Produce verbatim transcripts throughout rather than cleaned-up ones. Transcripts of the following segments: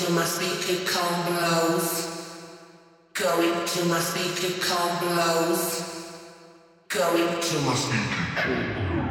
to my speaker combos. Going to my speaker combos. Going to my speaker combos.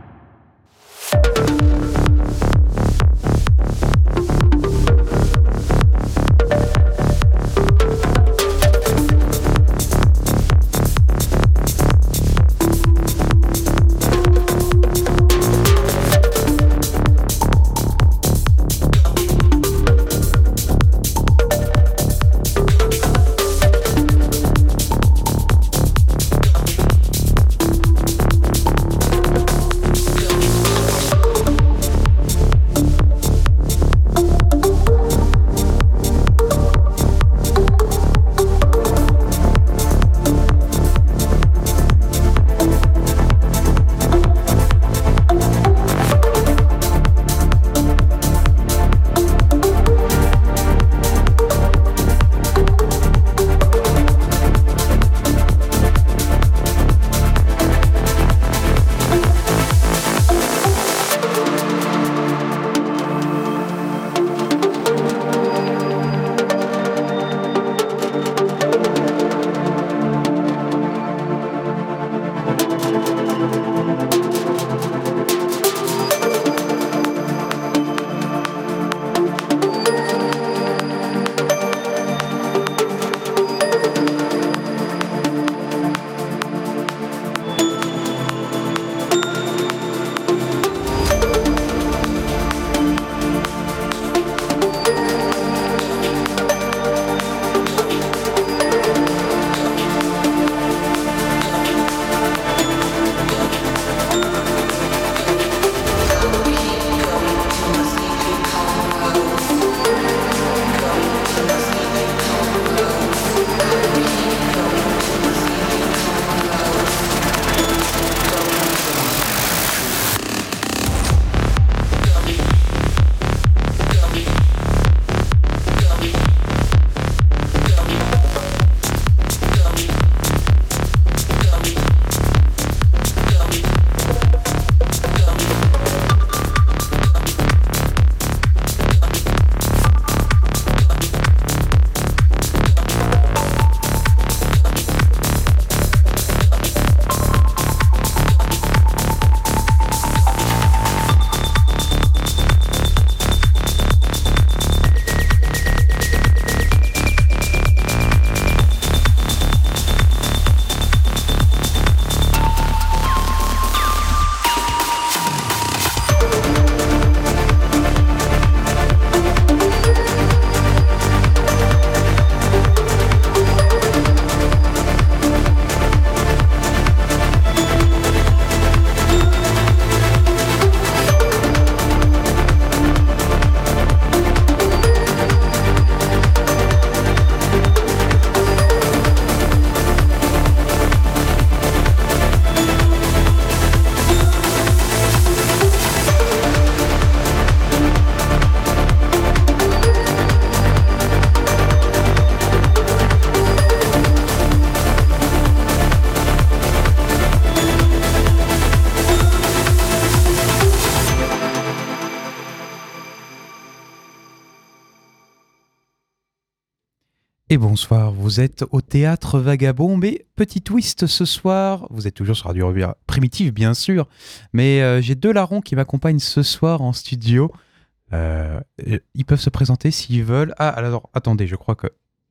Et bonsoir, vous êtes au Théâtre Vagabond, mais petit twist ce soir, vous êtes toujours sur Radio Revue Primitive bien sûr, mais euh, j'ai deux larrons qui m'accompagnent ce soir en studio. Euh, ils peuvent se présenter s'ils veulent. Ah alors attendez, je crois que...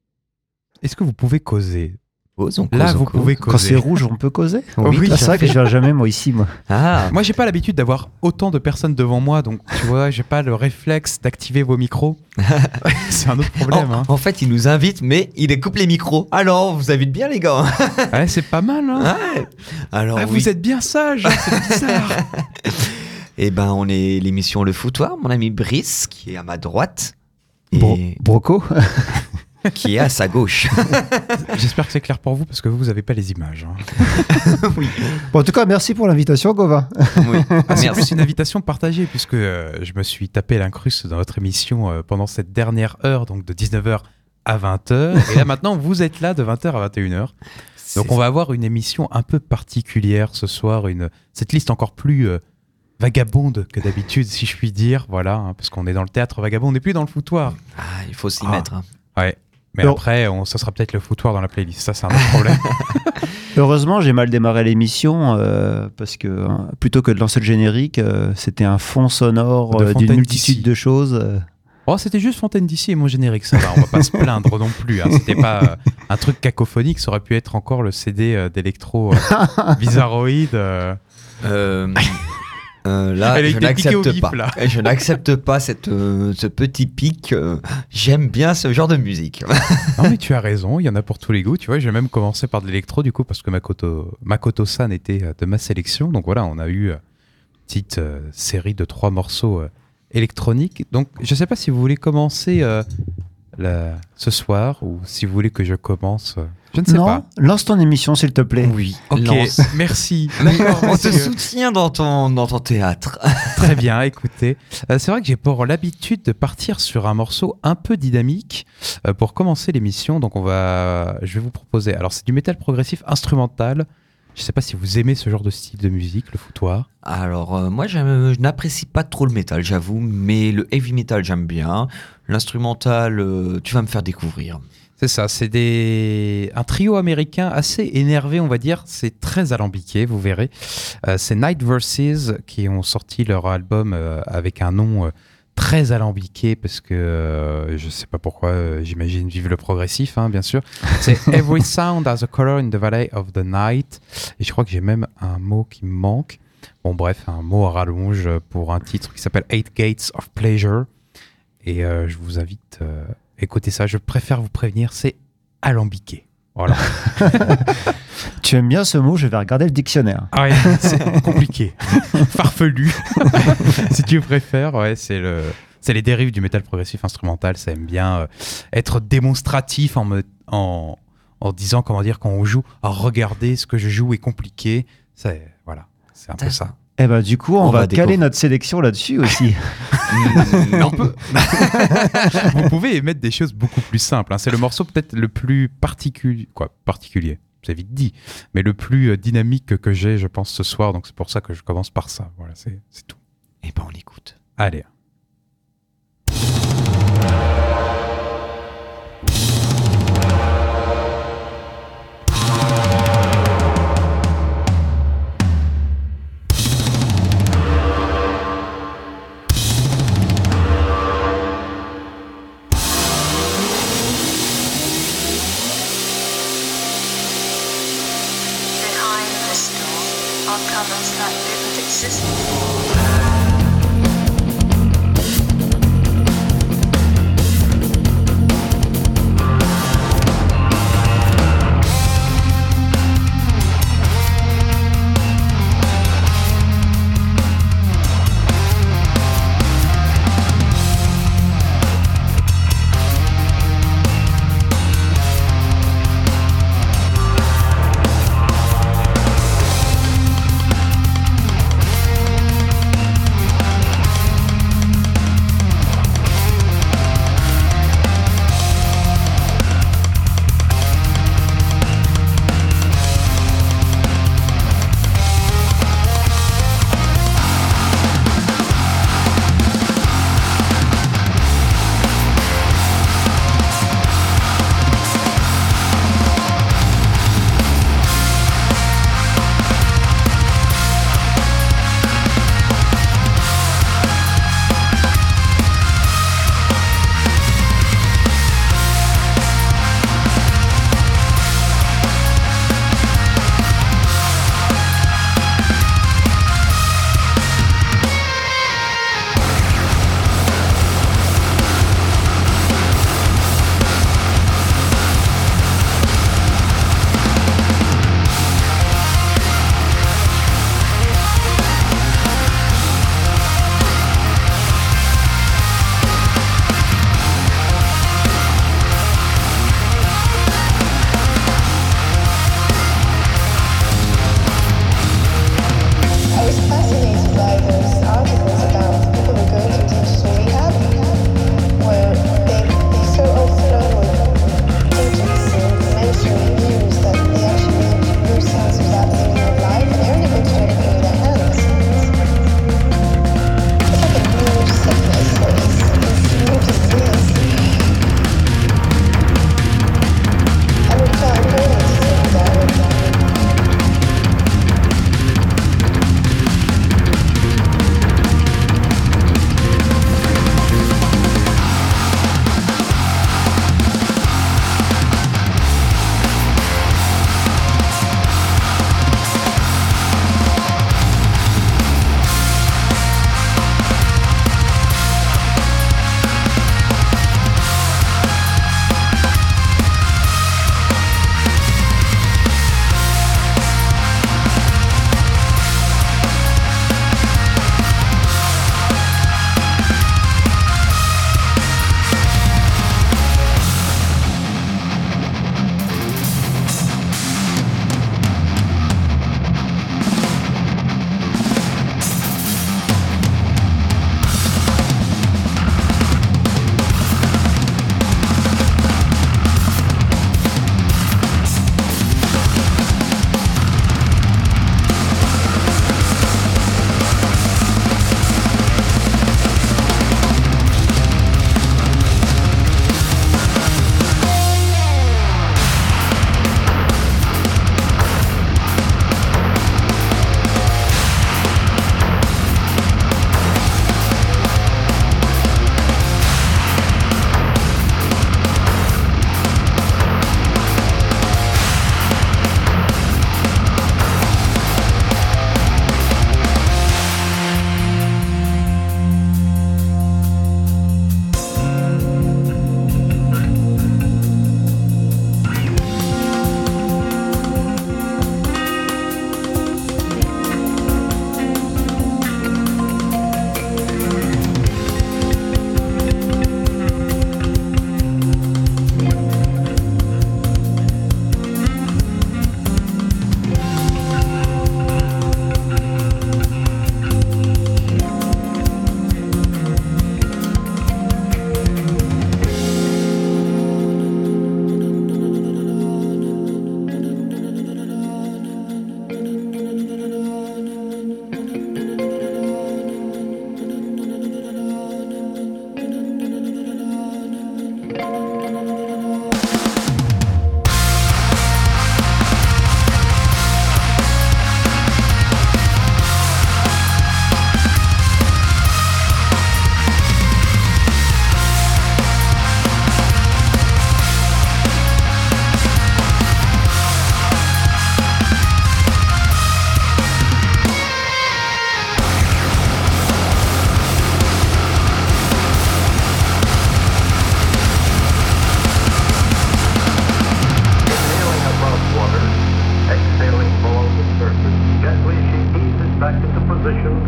Est-ce que vous pouvez causer ? Cause, on cause, Là, on vous cause. pouvez causer. Quand c'est rouge, on peut causer. Oh oui, c'est vrai que je viens jamais moi ici, moi. Ah, Moi, j'ai pas l'habitude d'avoir autant de personnes devant moi, donc tu vois, j'ai pas le réflexe d'activer vos micros. C'est un autre problème. en, hein. en fait, il nous invite, mais il découpe les micros. Alors, vous invite bien, les gars. Ouais, c'est pas mal. Hein. Ouais. Alors, Ah, oui. vous êtes bien sages, c'est bizarre. Eh ben, on est l'émission Le Foutoir, mon ami Brice, qui est à ma droite. Et Bro- Broco. qui est à sa gauche. J'espère que c'est clair pour vous parce que vous, vous avez pas les images. Hein. Oui. Bon, en tout cas, merci pour l'invitation, Gova. Oui. Ah, c'est Merci. plus une invitation partagée puisque euh, je me suis tapé l'incruste dans votre émission euh, pendant cette dernière heure, donc de dix-neuf heures à vingt heures. Et là maintenant, vous êtes là de vingt heures à vingt et une heures. Donc C'est on va avoir une émission un peu particulière ce soir, une... cette liste encore plus euh, vagabonde que d'habitude, si je puis dire. Voilà, hein, parce qu'on est dans le théâtre vagabond, on n'est plus dans le foutoir. Ah, il faut s'y Ah. mettre. hein. Ouais. Mais Alors- après, on, ça sera peut-être le foutoir dans la playlist. Ça, c'est un autre problème. Heureusement, j'ai mal démarré l'émission euh, parce que euh, plutôt que de lancer le générique, euh, c'était un fond sonore De euh, d'une Fontaine multitude d'ici. de choses. euh. Oh, c'était juste Fontaine d'ici et mon générique, ça va. On va pas se plaindre non plus. Hein. C'était pas euh, un truc cacophonique. Ça aurait pu être encore le C D euh, d'Electro euh, Bizarroid. euh. Euh, euh, là, Elle a je été piquée au n'accepte vif, pas. là. Je n'accepte pas cette, euh, ce petit pic. euh, J'aime bien ce genre de musique. Non, mais tu as raison. Il y en a pour tous les goûts. Tu vois, j'ai même commencé par de l'électro, du coup, parce que Makoto, Makoto-san était euh, de ma sélection. Donc voilà, on a eu euh, une petite euh, série de trois morceaux euh, électroniques. Donc, je sais pas si vous voulez commencer euh, la- ce soir ou si vous voulez que je commence. euh, je ne sais Non, pas. lance ton émission, s'il te plaît. Oui, Ok, lance. merci. On te Parce que- soutient dans ton, dans ton théâtre. Très bien, écoutez. Euh, c'est vrai que j'ai pour l'habitude de partir sur un morceau un peu dynamique euh, pour commencer l'émission. Donc on va, je vais vous proposer. Alors c'est du métal progressif instrumental. Je ne sais pas si vous aimez ce genre de style de musique, le foutoir. Alors, euh, moi, j'aime- je n'apprécie pas trop le métal, j'avoue, mais le heavy metal, j'aime bien. L'instrumental, euh, tu vas me faire découvrir. C'est ça, c'est des... un trio américain assez énervé, on va dire. C'est très alambiqué, vous verrez. Euh, c'est Night Verses qui ont sorti leur album euh, avec un nom euh, très alambiqué parce que euh, je sais pas pourquoi, euh, j'imagine vive le progressif, hein, bien sûr. C'est Every Sound has a Color in the Valley of the Night. Et je crois que j'ai même un mot qui me manque. Bon, bref, un mot à rallonge pour un titre qui s'appelle Eight Gates of Pleasure. Et euh, je vous invite. Euh, Écoutez ça, je préfère vous prévenir, c'est alambiqué. Voilà. Tu aimes bien ce mot, je vais regarder le dictionnaire. Ah ouais, c'est compliqué. Farfelu. Si tu préfères, ouais, c'est le. C'est les dérives du métal progressif instrumental. Ça aime bien euh, être démonstratif en, me, en, en disant, comment dire, quand on joue, ah, regardez, ce que je joue est compliqué. C'est, voilà, c'est un peu ça. Eh ben, du coup, on, On va, va caler découvrir. notre sélection là-dessus aussi. non. Vous pouvez émettre des choses beaucoup plus simples. hein. C'est le morceau peut-être le plus particulier, quoi, particulier, c'est vite dit, mais le plus euh, dynamique que j'ai, je pense, ce soir. Donc c'est pour ça que je commence par ça. Voilà, c'est, c'est tout. Eh ben, on écoute. Allez. Behind this door are cupboards that didn't exist before. Thank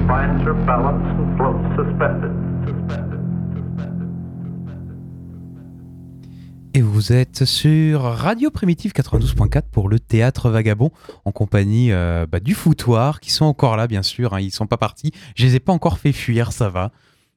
finds her balance and floats suspended. Suspended. Et vous êtes sur Radio Primitive quatre-vingt-douze point quatre pour le Théâtre Vagabond, en compagnie euh, bah, du Foutoir, qui sont encore là, bien sûr. Hein, ils sont pas partis. Je les ai pas encore fait fuir, ça va.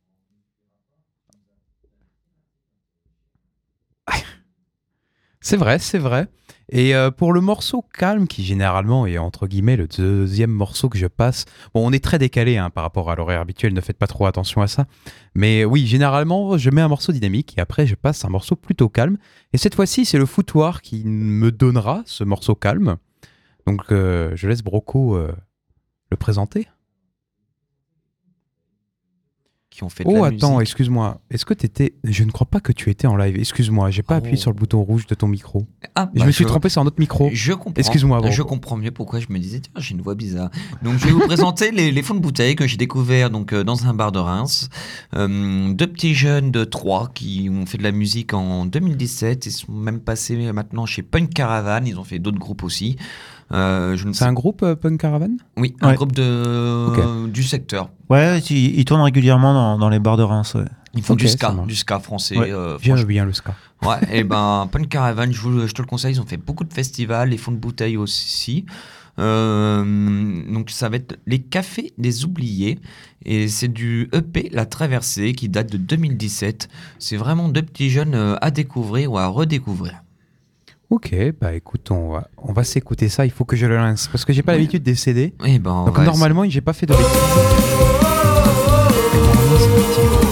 C'est vrai, c'est vrai. Et euh, pour le morceau Calme, qui généralement est entre guillemets le deuxième morceau que je passe, bon, on est très décalé hein, par rapport à l'horaire habituel, ne faites pas trop attention à ça. Mais oui, généralement, je mets un morceau dynamique et après, je passe un morceau plutôt calme. Et cette fois-ci, c'est le Foutoir qui me donnera ce morceau calme. Donc, euh, je laisse Broco euh, le présenter. Qui ont fait de Oh, la attends, musique. excuse-moi. Est-ce que t'étais... Je ne crois pas que tu étais en live. Excuse-moi, j'ai pas Oh. appuyé sur le bouton rouge de ton micro. Ah, je bah, me suis trompé sur un autre micro. Je comprends. Excuse-moi, Broco. Je comprends mieux pourquoi je me disais, tiens, j'ai une voix bizarre. Donc, je vais vous présenter les, les fonds de bouteille que j'ai découverts donc, euh, dans un bar de Reims. Euh, deux petits jeunes de Troyes qui ont fait de la musique en deux mille dix-sept. Ils sont même passés maintenant chez Punk Caravan. Ils ont fait d'autres groupes aussi. Euh, je ne C'est sais... un groupe euh, Punk Caravan ? Oui, un Ouais. groupe de... Ok. du secteur. Ouais, ils, ils tournent régulièrement dans, dans les bars de Reims. Ouais. Ils font Ok, du ça ska, marche. du ska français. Ouais. euh, J'aime franchement. bien le ska. Ouais, et ben Punk Caravan, je, vous- je te le conseille, ils ont fait beaucoup de festivals, les fonds de bouteille aussi. Euh, donc ça va être les Cafés des Oubliés et c'est du E P La Traversée qui date de deux mille dix-sept. C'est vraiment deux petits jeunes euh, à découvrir ou à redécouvrir. Ok, bah écoute, on va, on va s'écouter ça. Il faut que je le lance parce que j'ai pas Oui. l'habitude des C D. Et ben on Donc va normalement, j'ai pas fait de bêtises. Normalement, c'est parti.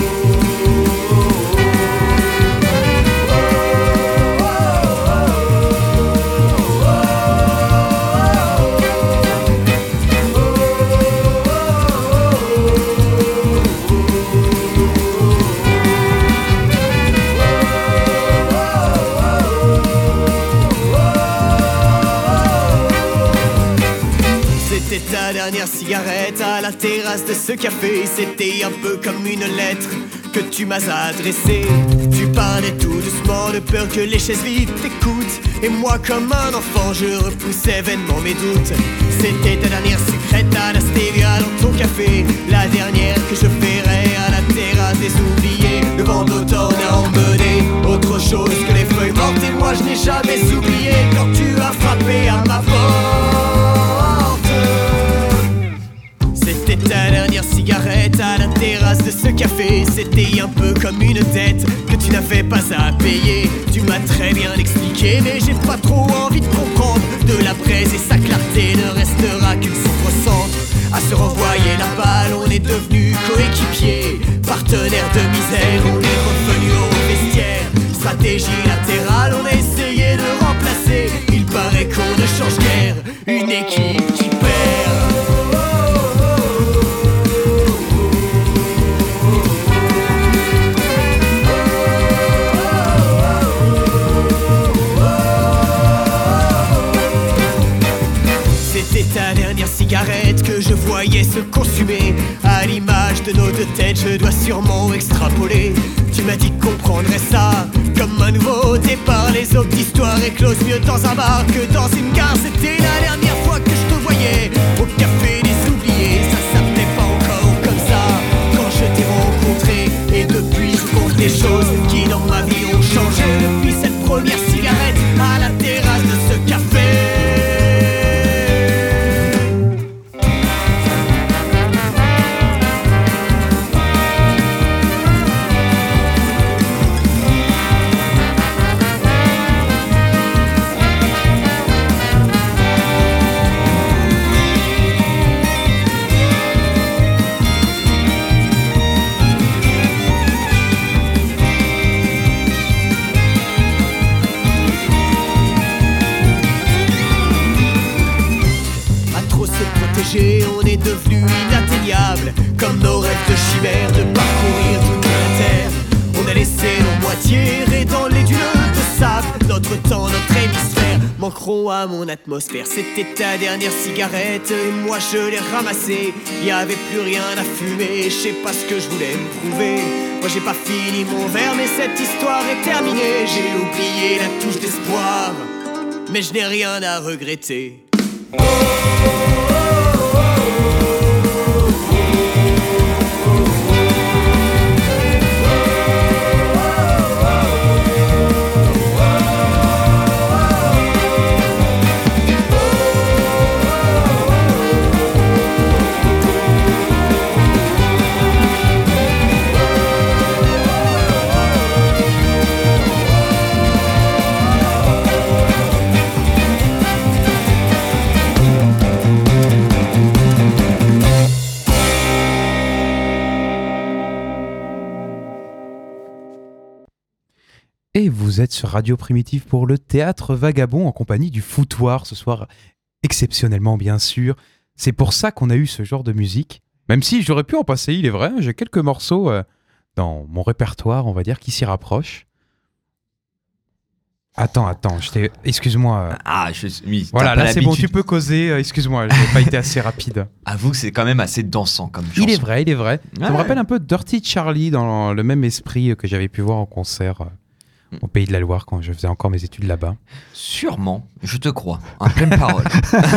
C'était ta dernière cigarette à la terrasse de ce café. C'était un peu comme une lettre que tu m'as adressée. Tu parlais tout doucement de peur que les chaises vides t'écoutent. Et moi comme un enfant je repoussais vainement mes doutes. C'était ta dernière secrète à la stevia dans ton café. La dernière que je ferais à la terrasse des oubliés. Le vent d'automne a emmené autre chose que les feuilles mortes. Et moi je n'ai jamais oublié quand tu as frappé à ma porte. C'était ta dernière cigarette à la terrasse de ce café. C'était un peu comme une dette que tu n'avais pas à payer. Tu m'as très bien expliqué, mais j'ai pas trop envie de comprendre. De la braise et sa clarté ne restera qu'une sombre cendre. À se renvoyer la balle, on est devenus coéquipiers. Partenaires de misère, on est revenus au vestiaire. Stratégie latérale, on a essayé de remplacer. Il paraît qu'on ne change guère une équipe qui perd. C'était ta dernière cigarette que je voyais se consumer. À l'image de nos deux têtes, je dois sûrement extrapoler. Tu m'as dit qu'on prendrait ça comme un nouveau départ. Les autres histoires éclosent mieux dans un bar que dans une gare. C'était la dernière fois que je te voyais au café des oubliés. Ça s'appelait pas encore comme ça quand je t'ai rencontré. Et depuis je compte les choses qui dans ma vie ont changé. Depuis cette première cigarette à la terrasse de ce café. À trop se protéger, on est devenu inatteignable. Comme nos rêves de chimère de parcourir toute la terre. On a laissé nos moitiés errer dans les dunes de sable. Notre temps, notre hémisphère manqueront à mon atmosphère. C'était ta dernière cigarette et moi je l'ai ramassée. Y avait plus rien à fumer, je sais pas ce que je voulais me prouver. Moi j'ai pas fini mon verre mais cette histoire est terminée. J'ai oublié la touche d'espoir, mais je n'ai rien à regretter. Oh, oh, oh, oh, oh. Et vous êtes sur Radio Primitive pour le Théâtre Vagabond en compagnie du Foutoir ce soir, exceptionnellement bien sûr. C'est pour ça qu'on a eu ce genre de musique. Même si j'aurais pu en passer, il est vrai, j'ai quelques morceaux euh, dans mon répertoire, on va dire, qui s'y rapprochent. Attends, attends, je t'ai... excuse-moi. Ah, je suis. Voilà, là c'est bon, tu peux causer. euh, Excuse-moi, j'ai pas été assez rapide. Avoue que c'est quand même assez dansant comme chanson. Il est vrai, il est vrai. Ça me Ouais. rappelle un peu Dirty Charlie dans le même esprit que j'avais pu voir en concert euh, au Pays de la Loire quand je faisais encore mes études là-bas. Sûrement, je te crois, en pleine parole.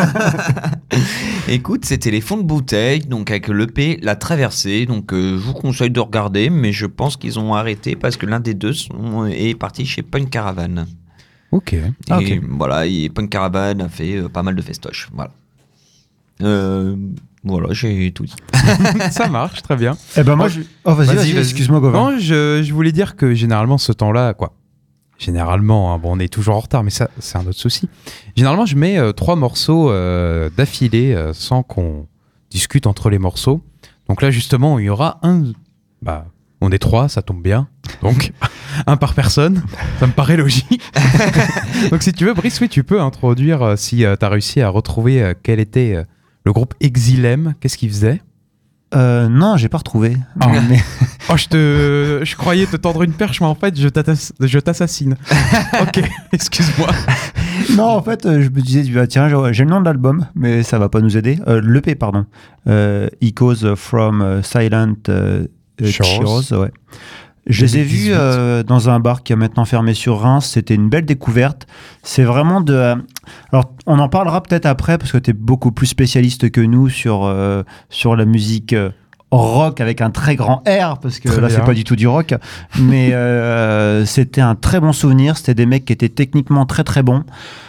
Écoute, c'était les fonds de bouteille, donc avec l'E P La Traversée. Donc euh, je vous conseille de regarder, mais je pense qu'ils ont arrêté parce que l'un des deux sont, est parti chez Punk Caravan. Ok. Et Ah, ok. voilà, et Punk Caravan a fait euh, pas mal de festoches. Voilà. Euh, voilà, j'ai tout dit. Ça marche, très bien. Eh ben moi, je... oh, vas-y, Vas-y, vas-y, vas-y. excuse-moi, Gauvin. Non, je, je voulais dire que généralement, ce temps-là, quoi. Généralement, hein, bon, on est toujours en retard, mais ça, c'est un autre souci. Généralement, je mets euh, trois morceaux euh, d'affilée euh, sans qu'on discute entre les morceaux. Donc là, justement, il y aura un. Bah, on est trois, ça tombe bien. Donc, un par personne, ça me paraît logique. Donc, si tu veux, Brice, oui, tu peux introduire euh, si tu as réussi à retrouver euh, quel était euh, le groupe Exilem, qu'est-ce qu'il faisait. Euh, non, j'ai pas retrouvé. Ah. Mais- Oh, je te, je croyais te tendre une perche, mais en fait, je, t'attasse- je t'assassine. Ok, excuse-moi. non, en fait, euh, je me disais, bah, tiens, j'ai j'ai le nom de l'album, mais ça va pas nous aider. Euh, L'E P, pardon. Euh, Echoes from euh, Silent euh, euh, Shores. Shores, ouais. Je les ai vus deux mille dix-huit. euh, dans un bar qui a maintenant fermé sur Reims. C'était une belle découverte. C'est vraiment de. euh, Alors, on en parlera peut-être après parce que tu es beaucoup plus spécialiste que nous sur, euh, sur la musique euh, rock avec un très grand R parce que Très là, bien. c'est pas du tout du rock. Mais euh, c'était un très bon souvenir. C'était des mecs qui étaient techniquement très très bons.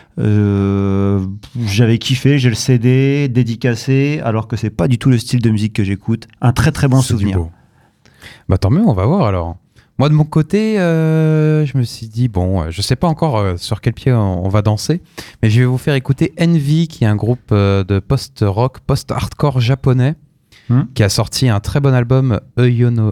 Euh, j'avais kiffé, j'ai le C D dédicacé, alors que c'est pas du tout le style de musique que j'écoute. Un très très bon C'est du souvenir. beau. Bah tant mieux, on va voir alors. Moi de mon côté, euh, je me suis dit, bon, euh, je sais pas encore euh, sur quel pied on, on va danser, mais je vais vous faire écouter Envy, qui est un groupe euh, de post-rock, post-hardcore japonais, Hmm. qui a sorti un très bon album, Euyono,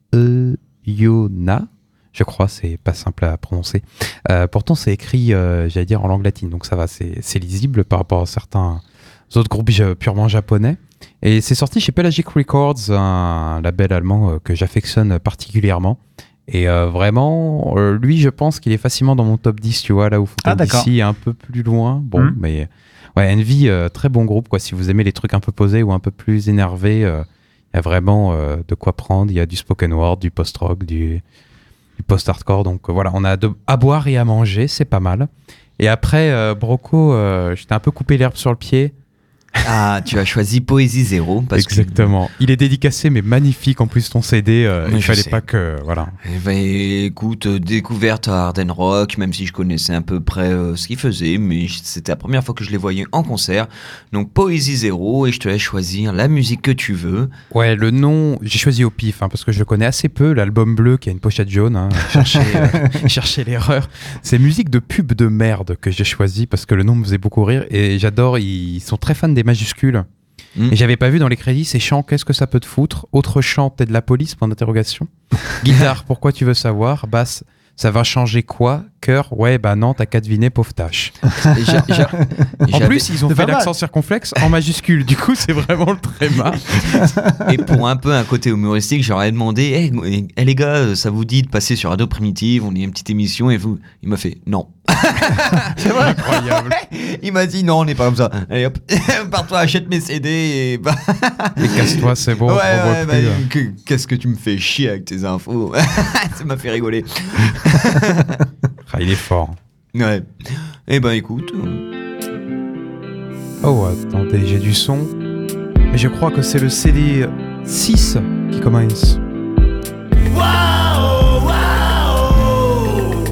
Euyona, je crois, c'est pas simple à prononcer. Euh, pourtant c'est écrit, euh, j'allais dire, en langue latine, donc ça va, c'est, c'est lisible par rapport à certains autres groupes ja- purement japonais. Et c'est sorti chez Pelagic Records, un label allemand euh, que j'affectionne particulièrement. Et euh, vraiment, euh, lui, je pense qu'il est facilement dans mon top dix, tu vois, là où Ah, Fontaine d'accord. D C est un peu plus loin. Bon, Mhm. mais ouais, Envy, euh, très bon groupe, quoi. Si vous aimez les trucs un peu posés ou un peu plus énervés, euh, il y a vraiment euh, de quoi prendre. Il y a du spoken word, du post-rock, du, du post-hardcore. Donc euh, voilà, on a de, à boire et à manger, c'est pas mal. Et après, euh, Broco, euh, j'étais un peu coupé l'herbe sur le pied. Ah, tu as choisi Poésie Zéro. Parce que- Exactement. Il est dédicacé, mais magnifique en plus ton C D. euh, Oui, il je fallait sais. pas que. Voilà. Eh ben, écoute, euh, découverte à Arden Rock, même si je connaissais à peu près euh, ce qu'ils faisaient, mais j- c'était la première fois que je les voyais en concert. Donc Poésie Zéro, et je te laisse choisir la musique que tu veux. Ouais, le nom, j'ai choisi au pif, hein, parce que je le connais assez peu. L'album bleu qui a une pochette jaune. Hein, chercher, euh, chercher l'erreur. C'est musique de pub de merde que j'ai choisi parce que le nom me faisait beaucoup rire. Et j'adore, ils sont très fans des majuscules. Mm. Et j'avais pas vu dans les crédits ces chants, qu'est-ce que ça peut te foutre? Autre chant, t'es de la police, point d'interrogation. Guitare, pourquoi tu veux savoir? Basse, ça va changer quoi? Cœur, ouais, bah non, t'as qu'à deviner, pauvre tâche. Et j'a- j'a- En j'avais- plus, ils ont C'est fait pas mal. l'accent circonflexe en majuscule. Du coup, c'est vraiment le tréma. Et pour un peu un côté humoristique, j'aurais demandé hey, hey, hey, les gars, ça vous dit de passer sur Radio Primitive? On est une petite émission et vous. Il m'a fait non. C'est vrai, incroyable. Il m'a dit non, on n'est pas comme ça. Allez hop, pars-toi, achète mes C D et bah. Mais casse-toi, c'est bon. ouais, on te revoit ouais, plus. bah, que- qu'est-ce que tu me fais chier avec tes infos? Ça m'a fait rigoler. Ah, il est fort. Ouais. Eh ben écoute. euh, Oh, attendez, j'ai du son. Mais je crois que c'est le C D six qui commence. Waouh, waouh,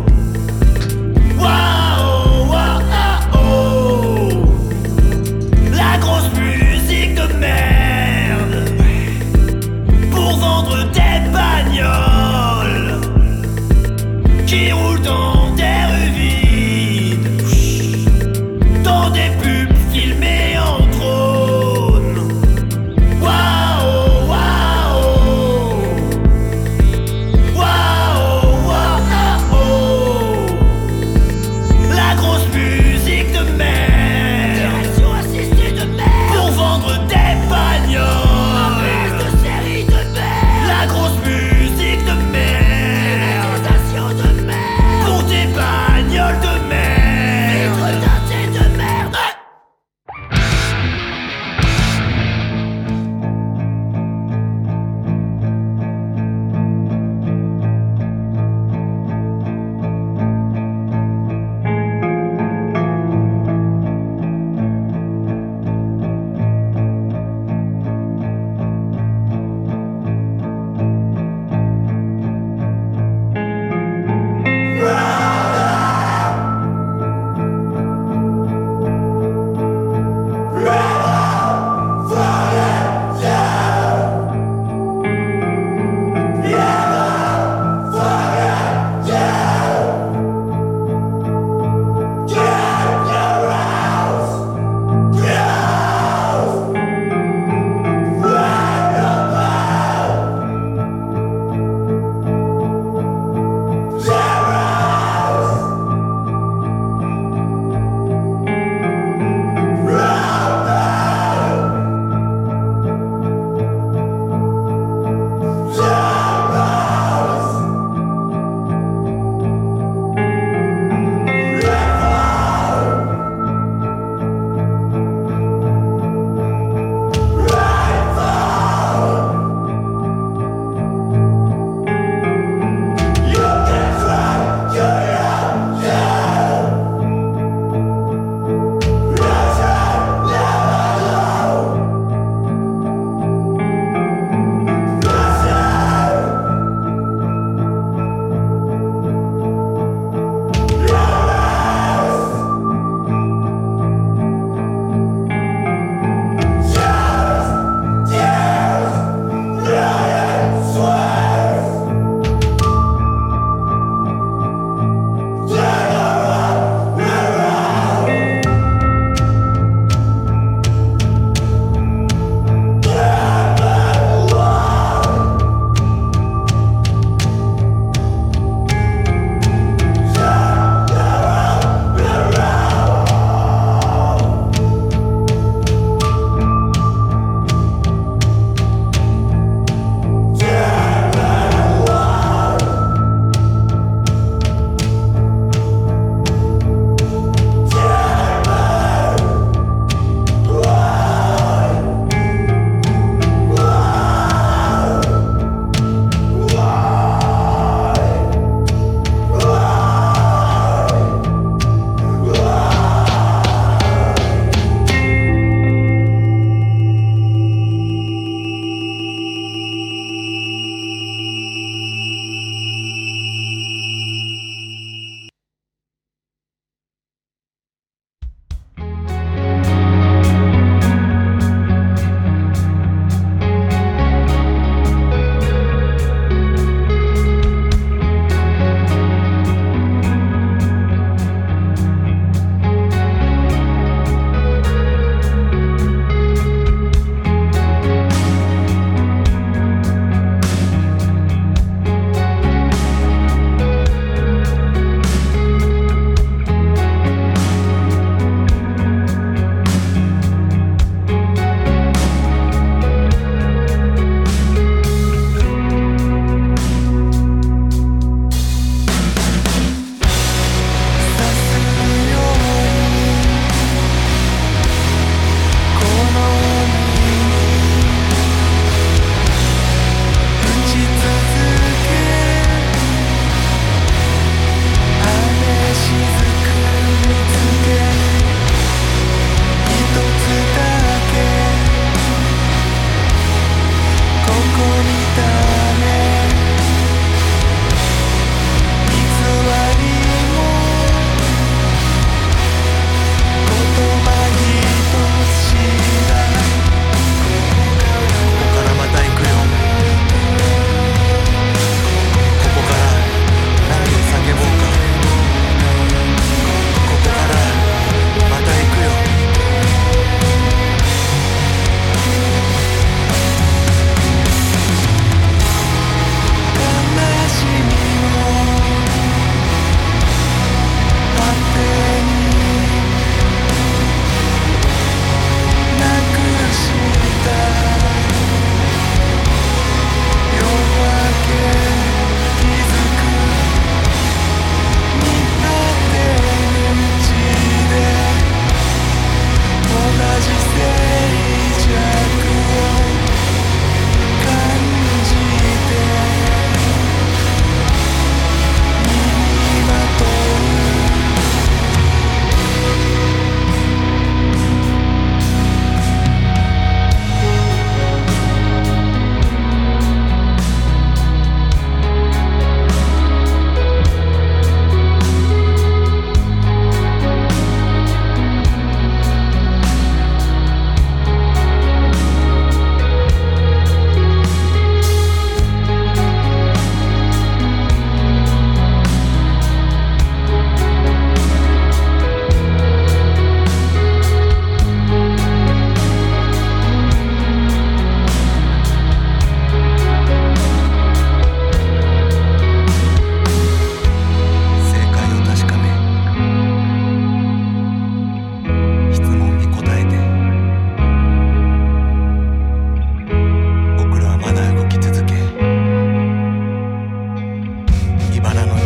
waouh, waouh, la grosse musique de merde pour vendre des bagnoles qui roulent dans des rues vides, dans des pubs filmées en drone. Waouh, waouh. Waouh, waouh,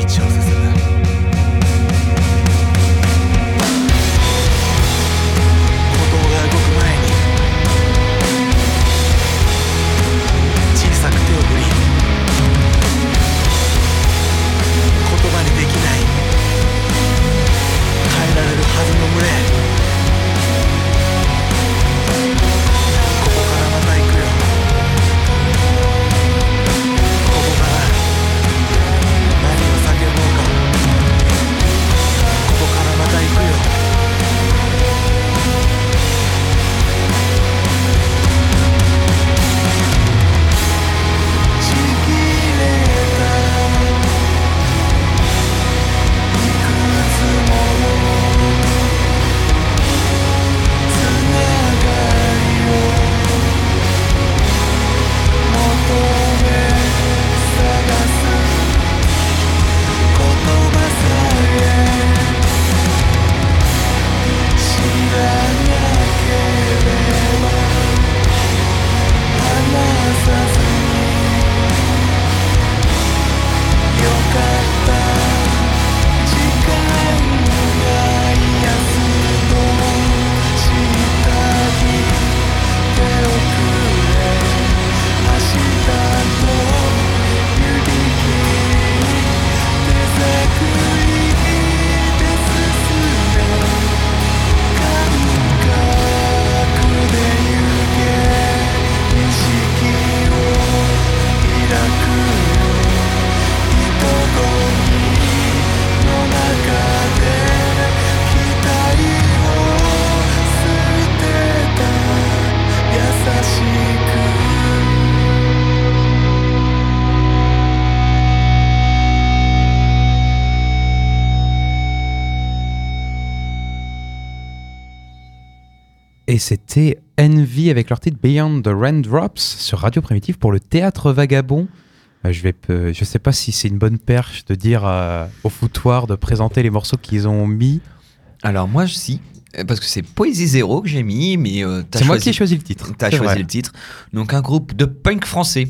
Et c'était Envy avec leur titre Beyond the Raindrops sur Radio Primitive pour le Théâtre Vagabond. Euh, je vais, euh, je sais pas si c'est une bonne perche de dire euh, au foutoir de présenter les morceaux qu'ils ont mis. Alors moi, si, parce que c'est Poésie Zéro que j'ai mis, mais euh, t'as c'est choisi, moi qui ai choisi le titre. T'as c'est choisi vrai. le titre. Donc un groupe de punk français,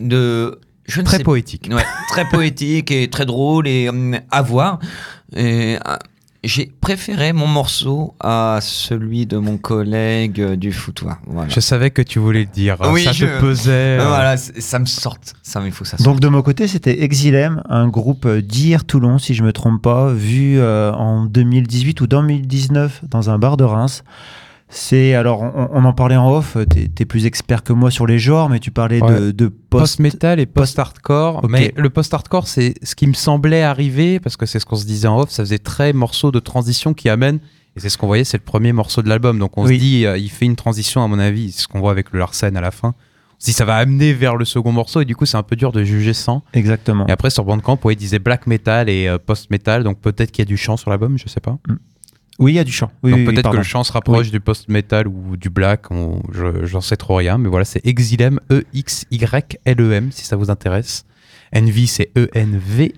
de je ne Très sais- poétique. Ouais, très poétique et très drôle et euh, à voir. Et, euh, j'ai préféré mon morceau à celui de mon collègue euh, du foutoir. Voilà. Je savais que tu voulais le dire. Oui, ça je- te pesait. Euh, euh, Voilà, c- ça me sorte. Ça, il faut que ça sorte. Donc de mon côté, c'était Exilem, un groupe d'Ir Toulon, si je me trompe pas, vu euh, en deux mille dix-huit ou deux mille dix-neuf dans un bar de Reims. C'est alors on, on en parlait en off. T'es, t'es plus expert que moi sur les genres, mais tu parlais Ouais. de, de post. Post-metal et post-hardcore. Ok. Mais le post-hardcore, c'est ce qui me semblait arriver, parce que c'est ce qu'on se disait en off, ça faisait très morceau de transition qui amène, et c'est ce qu'on voyait, c'est le premier morceau de l'album. Donc on Oui. se dit, euh, il fait une transition, à mon avis, c'est ce qu'on voit avec le Larsen à la fin. On se dit, ça va amener vers le second morceau, et du coup, c'est un peu dur de juger sans. Exactement. Et après, sur Bandcamp, ouais, il disait black metal et euh, post-metal, donc peut-être qu'il y a du chant sur l'album, je sais pas. Oui, il y a du chant. Oui, donc oui, oui, peut-être que pardon. le chant se rapproche du post-metal ou du black, on- je, j'en sais trop rien, mais voilà, c'est Exilem, E X Y L E M, si ça vous intéresse. Envy, c'est E N V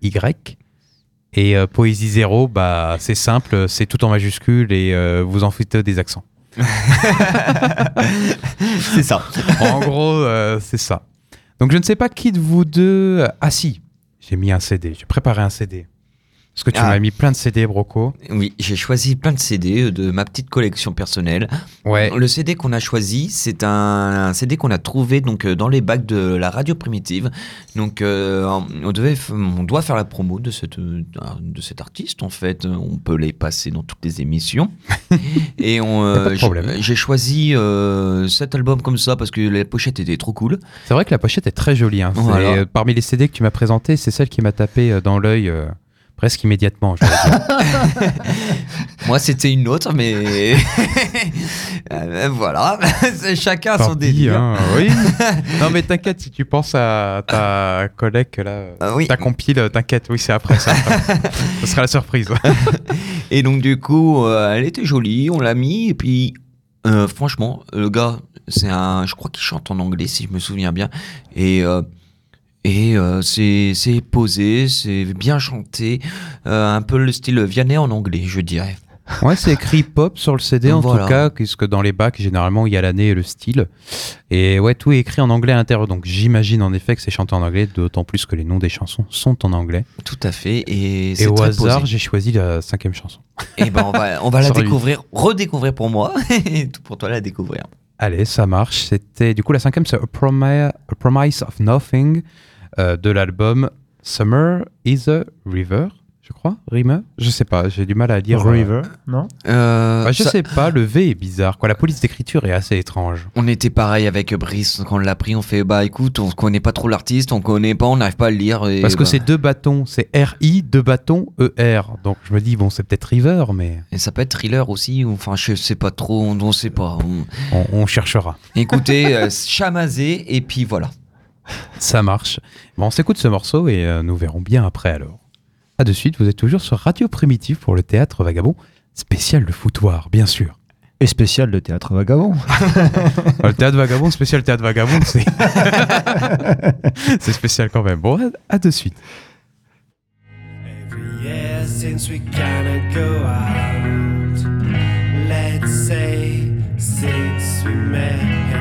Y. Et euh, Poésie Zéro, bah, c'est simple, c'est tout en majuscule et euh, vous en faites des accents. C'est ça. En gros, euh, c'est ça. Donc je ne sais pas qui de vous deux... Ah si, j'ai mis un C D, j'ai préparé un C D. Parce que tu Ah. m'as mis plein de C D, Broco. Oui, j'ai choisi plein de C D de ma petite collection personnelle. Ouais. Le C D qu'on a choisi, c'est un, un C D qu'on a trouvé donc euh, dans les bacs de la radio primitive. Donc euh, on devait, f- on doit faire la promo de cette euh, de cet artiste en fait. On peut les passer dans toutes les émissions. Et on, Y a pas de euh, problème. j'ai, j'ai choisi euh, cet album comme ça parce que la pochette était trop cool. C'est vrai que la pochette est très jolie. Hein. C'est, Voilà. euh, parmi les C D que tu m'as présenté, c'est celle qui m'a tapé euh, dans l'œil euh, presque immédiatement. Je vais dire. Moi, c'était une autre, mais Euh, voilà, C'est chacun Tant son pis, délire. hein, oui. Non mais t'inquiète, si tu penses à ta collègue là, Ah oui. ta compile, t'inquiète, oui c'est après ça. Ce sera la surprise. Et donc du coup, euh, elle était jolie, on l'a mis, et puis euh, franchement, le gars, c'est un, je crois qu'il chante en anglais si je me souviens bien, et euh, et euh, c'est c'est posé, c'est bien chanté, euh, un peu le style Vianney en anglais, je dirais. Ouais, c'est écrit pop sur le C D en Voilà. tout cas, puisque dans les bacs, généralement, il y a l'année et le style. Et ouais, tout est écrit en anglais à l'intérieur. Donc j'imagine en effet que c'est chanté en anglais, d'autant plus que les noms des chansons sont en anglais. Tout à fait. Et, Et c'est au très hasard, posé. j'ai choisi la cinquième chanson. Et ben on va, on va la Sur lui. découvrir, redécouvrir pour moi, et tout pour toi la découvrir. Allez, ça marche. C'était du coup la cinquième, c'est A, Promi- A Promise of Nothing euh, de l'album Summer is a River, je crois. Rimer Je sais pas, j'ai du mal à dire. River, non Euh, Bah, je ça- sais pas, le V est bizarre. Quoi. La police d'écriture est assez étrange. On était pareil avec Brice quand on l'a pris, on fait bah écoute, on connaît pas trop l'artiste, on connaît pas, on n'arrive pas à le lire. Et Parce que bah, c'est deux bâtons, c'est R I, deux bâtons, E R. Donc je me dis, bon, c'est peut-être River, mais Et ça peut être thriller aussi, ou enfin je sais pas trop, on, on sait pas. On- on, on cherchera. Écoutez, euh, Chamazé, et puis voilà. Ça marche. Bon, on s'écoute ce morceau et euh, nous verrons bien après alors. A de suite, vous êtes toujours sur Radio Primitive pour le Théâtre Vagabond, spécial le foutoir, bien sûr. Et spécial de Théâtre Vagabond. Le Théâtre Vagabond, spécial Théâtre Vagabond, c'est c'est spécial quand même. Bon, à, à de suite. Every year since we cannot go out, let's say since we met,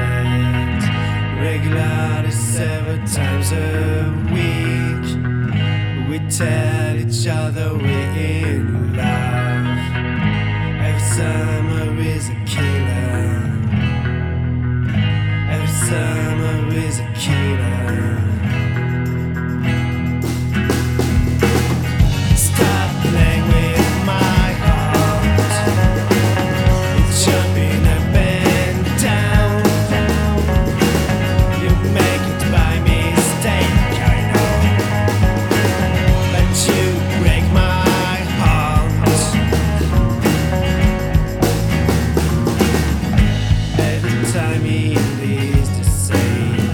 regularly several times a week, we tell each other we're in love. Every summer is a killer. Every summer is a killer. Stop playing with my heart. It's jumping up and down. You make it by mistake, I know. But you break my heart. Every time it is the same.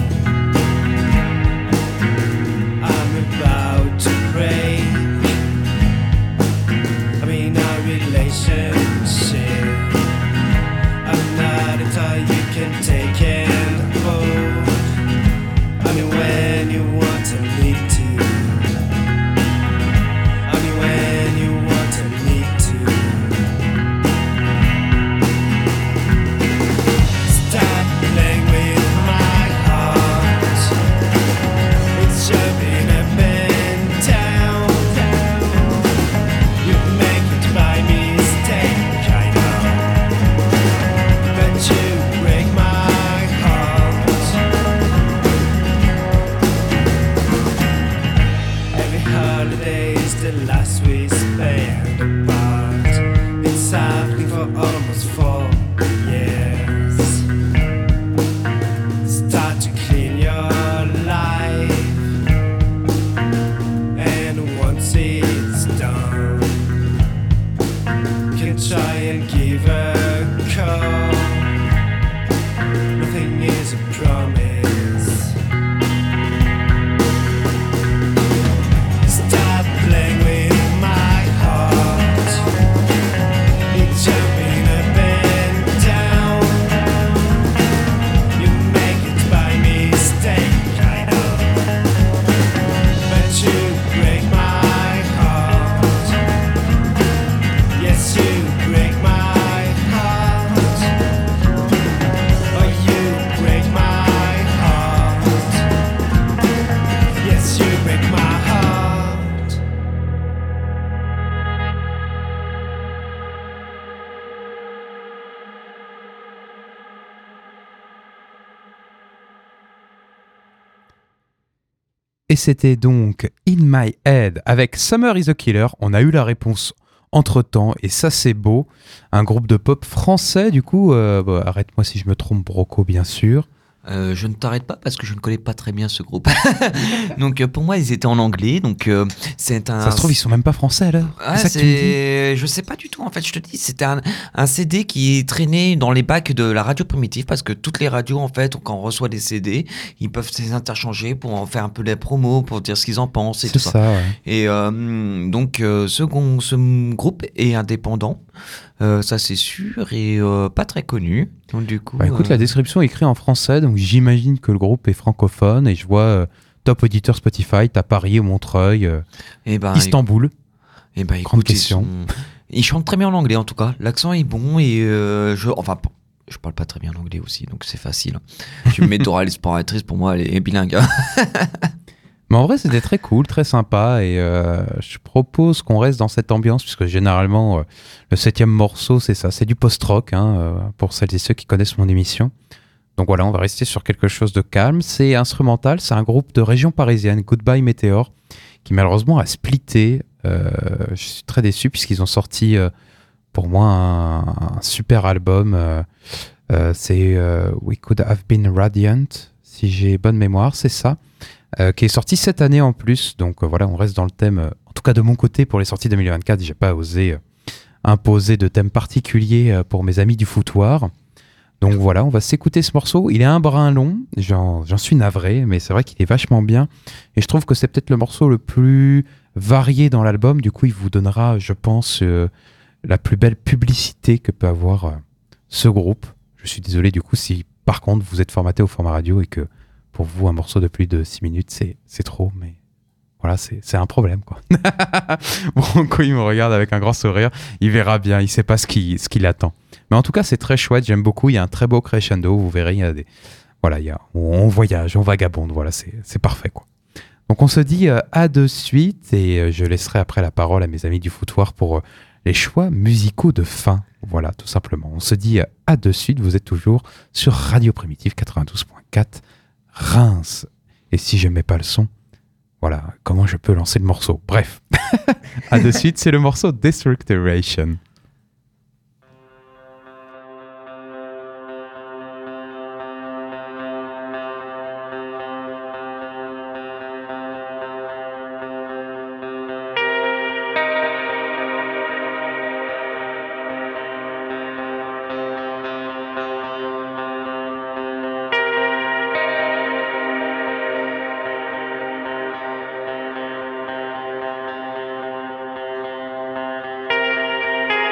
I'm about to break. I'm in a relationship. I'm not a toy you can take and hold. I mean when you want to leave to. I mean when you want to leave to. Stop playing with my heart. It's jumping up and down. You make it by mistake, I know. But you break my heart. Every holiday is the last we spend apart. It's happening for almost four years. Start to clean your life. And once it's done, can try and give a call. Nothing is a promise. Stop playing with my heart. It's jumping up and down. You make it by mistake, I know. But you break my heart. Yes, you break my heart. Oh, you break my heart. Yes, you break my heart. Et c'était donc In My Head avec Summer is a Killer. On a eu la réponse entre-temps et ça c'est beau. Un groupe de pop français du coup. Euh, bah, arrête-moi si je me trompe, Broco bien sûr. Euh, je ne t'arrête pas parce que je ne connais pas très bien ce groupe. Donc euh, pour moi ils étaient en anglais, donc euh, c'est un... Ça se trouve ils sont même pas français alors. Ouais, c'est ça que tu me dis. c'est... Je sais pas du tout en fait, je te dis, c'était un, un C D qui traînait dans les bacs de la radio primitive parce que toutes les radios en fait, quand on reçoit des C D, ils peuvent les interchanger pour en faire un peu les promos, pour dire ce qu'ils en pensent et C'est tout ça. ça, ouais. Et euh, donc euh, ce, gon- ce groupe est indépendant, euh, ça c'est sûr, et euh, pas très connu. Donc du coup... Bah, écoute, euh, la description est écrite en français, donc j'imagine que le groupe est francophone et je vois euh, top auditeur Spotify, t'as Paris, Montreuil, euh, eh ben, Istanbul. Eh ben, Grande écoute, ils question. sont- Il chante très bien en anglais en tout cas. L'accent est bon et euh, je, enfin, p- je parle pas très bien anglais aussi, donc c'est facile. Tu me mets Dora l'exploratrice, pour moi, elle est bilingue. Mais en vrai, c'était très cool, très sympa. Et euh, je propose qu'on reste dans cette ambiance, puisque généralement, euh, le septième morceau, c'est ça, c'est du post-rock, hein, euh, pour celles et ceux qui connaissent mon émission. Donc voilà, on va rester sur quelque chose de calme. C'est instrumental, c'est un groupe de région parisienne, Goodbye Meteor, qui malheureusement a splitté. Euh, je suis très déçu, puisqu'ils ont sorti, euh, pour moi, un, un super album. Euh, euh, c'est euh, We Could Have Been Radiant, si j'ai bonne mémoire, c'est ça. Euh, qui est sorti cette année en plus. Donc euh, voilà, on reste dans le thème, euh, en tout cas de mon côté, pour les sorties deux mille vingt-quatre, j'ai pas osé euh, imposer de thème particulier euh, pour mes amis du foutoir. Donc voilà, on va s'écouter ce morceau. Il est un brin long, j'en, j'en suis navré, mais c'est vrai qu'il est vachement bien. Et je trouve que c'est peut-être le morceau le plus varié dans l'album. Du coup, il vous donnera, je pense, euh, la plus belle publicité que peut avoir euh, ce groupe. Je suis désolé du coup si, par contre, vous êtes formaté au format radio et que pour vous, un morceau de plus de six minutes, c'est, c'est trop, mais voilà, c'est, c'est un problème, quoi. Branco, il me regarde avec un grand sourire. Il verra bien, il sait pas ce qui, ce qui l'attend. Mais en tout cas, c'est très chouette, j'aime beaucoup. Il y a un très beau crescendo, vous verrez, il y a des... Voilà, il y a... on voyage, on vagabonde, voilà, c'est, c'est parfait, quoi. Donc, on se dit euh, à de suite, et euh, je laisserai après la parole à mes amis du foutoir pour euh, les choix musicaux de fin. Voilà, tout simplement. On se dit euh, à de suite, vous êtes toujours sur Radio Primitive quatre-vingt-douze point quatre. Reims. Et si je mets pas le son, voilà, comment je peux lancer le morceau? Bref, à de suite, c'est le morceau Destructuration. Thank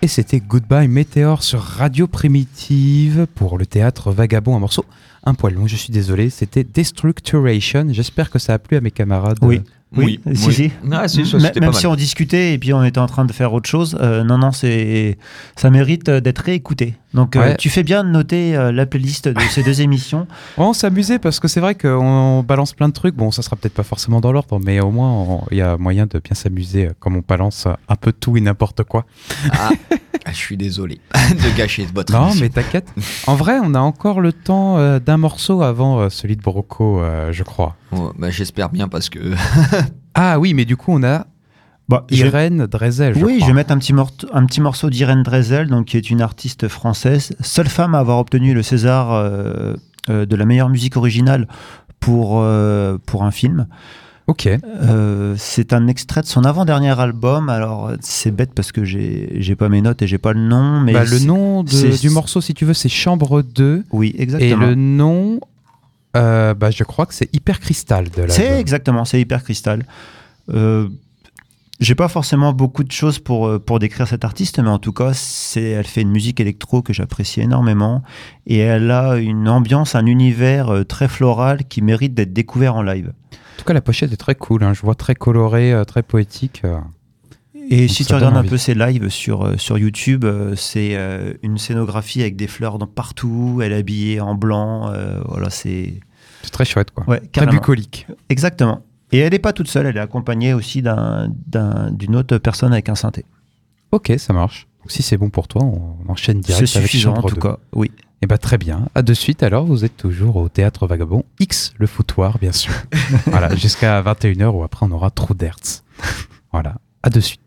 Et c'était Goodbye Météore sur Radio Primitive pour le théâtre Vagabond, un morceau un poil long, je suis désolé, c'était Destructuration. J'espère que ça a plu à mes camarades. Oui. Oui, Oui, si, oui. si. Ah, si, ça, M- c'était Même pas si mal. on discutait et puis on était en train de faire autre chose, euh, non, non, c'est, ça mérite euh, d'être réécouté. Donc, euh, Ouais. tu fais bien de noter euh, la playlist de ces deux émissions. On s'amusait parce que c'est vrai qu'on balance plein de trucs. Bon, ça sera peut-être pas forcément dans l'ordre, mais au moins on- il y a moyen de bien s'amuser euh, comme on balance euh, un peu tout et n'importe quoi. Ah, je suis désolé de gâcher votre Non, émission. mais t'inquiète. En vrai, on a encore le temps euh, d'un morceau avant euh, celui de Broco, euh, je crois. Oh, bah, j'espère bien parce que Ah oui, mais du coup, on a Bah, je- Irène Drezel, je oui, je crois. vais mettre un petit, morte- un petit morceau d'Irène Drezel, donc, qui est une artiste française, seule femme à avoir obtenu le César euh, euh, de la meilleure musique originale pour, euh, pour un film. Ok. Euh, c'est un extrait de son avant-dernier album. Alors, c'est bête parce que j'ai j'ai pas mes notes et j'ai pas le nom. Mais Bah, le c'est- nom de- c'est- du morceau, si tu veux, c'est Chambre deux. Oui, Et exactement. le nom, euh, bah, je crois que c'est Hyper Crystal de C'est l'album. exactement, c'est Hyper Crystal. Euh, j'ai pas forcément beaucoup de choses pour, euh, pour décrire cette artiste, mais en tout cas, c'est, elle fait une musique électro que j'apprécie énormément. Et elle a une ambiance, un univers euh, très floral qui mérite d'être découvert en live. En tout cas, la pochette est très cool. Hein. Je vois très coloré, euh, très poétique. euh. Et Donc si ça tu donne regardes un envie. peu ses lives sur, euh, sur YouTube, euh, c'est euh, une scénographie avec des fleurs dans, partout. Elle est habillée en blanc. euh, voilà, c'est. C'est très chouette, quoi. Ouais, Très carrément. bucolique. Exactement. Et elle n'est pas toute seule, elle est accompagnée aussi d'un, d'un- d'une autre personne avec un synthé. Ok, ça marche. Donc, si c'est bon pour toi, on enchaîne direct C'est avec suffisant en Chambre tout deux. cas, oui. Et bah très bien. À de suite alors, vous êtes toujours au Théâtre Vagabond X, le foutoir, bien sûr. Voilà, jusqu'à vingt et une heures où après on aura trop d'hertz. Voilà, à de suite.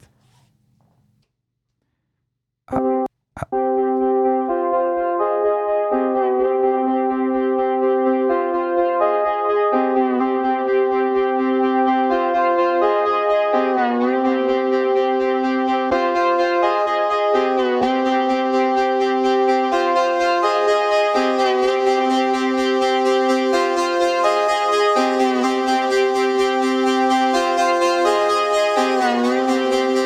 Ah, ah. Thank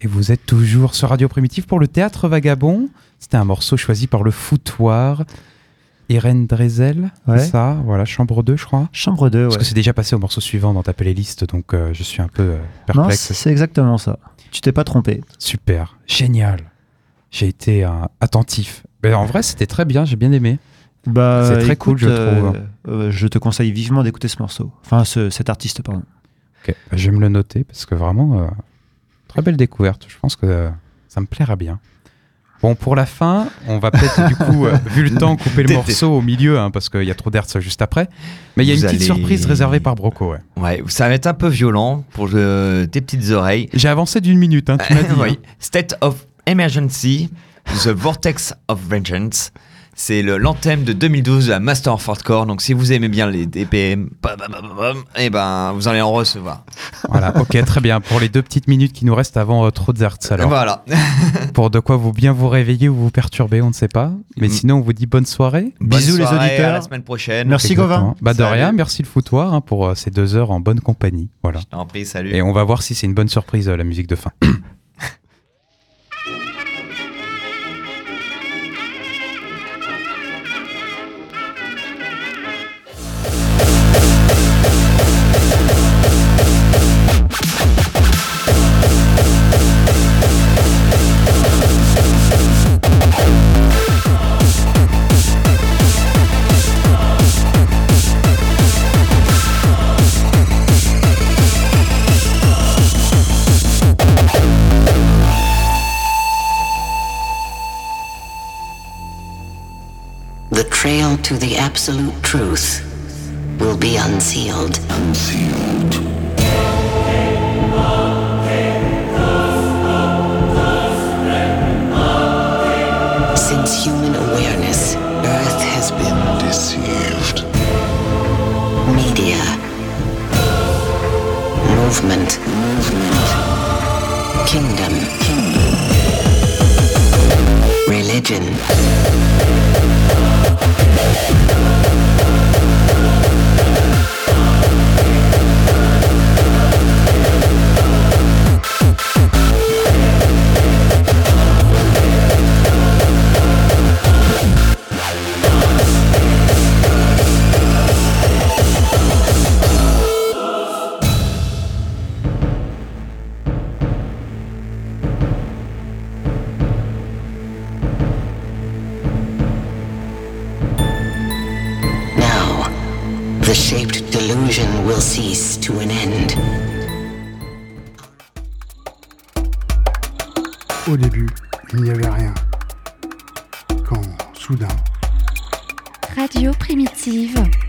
Et vous êtes toujours sur Radio Primitive pour le Théâtre Vagabond. C'était un morceau choisi par le Foutoir. Irène Drezel, Ouais. c'est ça, voilà, Chambre deux, je crois. Chambre deux, Parce ouais. que c'est déjà passé au morceau suivant dans ta playlist, donc euh, je suis un peu euh, Non, perplexe. c'est c'est exactement ça. Tu t'es pas trompé. Super, génial. J'ai été euh, attentif. Mais en vrai, c'était très bien, j'ai bien aimé. Bah, C'est très cool, je euh, trouve. euh, je te conseille vivement d'écouter ce morceau. Enfin, ce- cet artiste, pardon. Ok, bah, je vais me le noter parce que vraiment, euh, très belle découverte. Je pense que euh, ça me plaira bien. Bon, pour la fin, on va peut-être du coup, euh, vu le temps, couper le morceau au milieu hein, parce qu'il y a trop d'hertz juste après. Mais il y a Vous une petite allez- surprise réservée par Broco. Ouais. Ouais, ça va être un peu violent pour euh, tes petites oreilles. J'ai avancé d'une minute, hein, tu m'as dit. Oui. hein. State of Emergency, The Vortex of Vengeance. C'est le- l'anthème de deux mille douze de la Master of Hardcore. Donc si vous aimez bien les D P M, et ben vous allez en recevoir. Voilà, ok, très bien. Pour les deux petites minutes qui nous restent avant euh, trop de hertz, alors. Voilà. Pour de quoi vous bien vous réveiller ou vous perturber, on ne sait pas. Mais Mm. sinon, on vous dit bonne soirée. Bonne Bisous, les soirée, auditeurs. À la semaine prochaine. Merci, Exactement. Gauvin. Bah de Salut. rien, merci le Foutoir hein, pour euh, ces deux heures en bonne compagnie. Voilà. Je t'en prie, salut. Et on va voir si c'est une bonne surprise euh, la musique de fin. The trail to the absolute truth will be unsealed. Unsealed. Since human awareness, Earth has been deceived. Media. Movement. Movement. Kingdom. Kingdom. Religion. Now, the shaped delusion will cease to an end. Au début, il n'y avait rien. Quand, soudain, Radio Primitive.